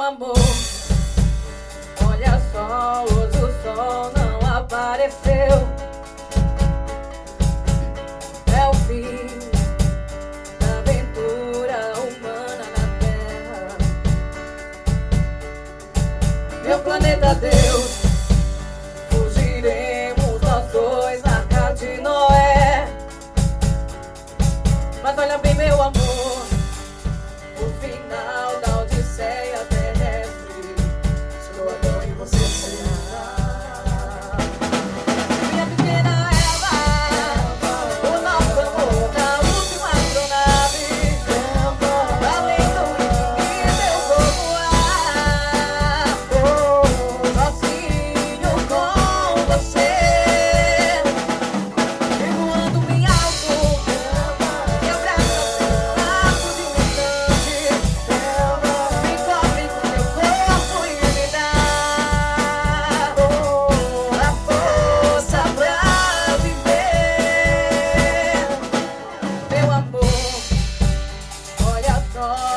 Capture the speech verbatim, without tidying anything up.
amor. Olha só, hoje o sol não apareceu. É o fim da aventura humana na Terra. Meu planeta Deus, fugiremos nós dois na Arca de Noé. Mas olha bem, meu amor, o final da Odisseia terrestre, estou agora em você será. Minha pequena Eva, o nosso amor na última astronave, além do infinito eu vou voar, sozinho com você, e voando bem alto, meu braço abraço de um instante, me cobre com teu corpo e me dá a força pra viver. Meu amor, olha só.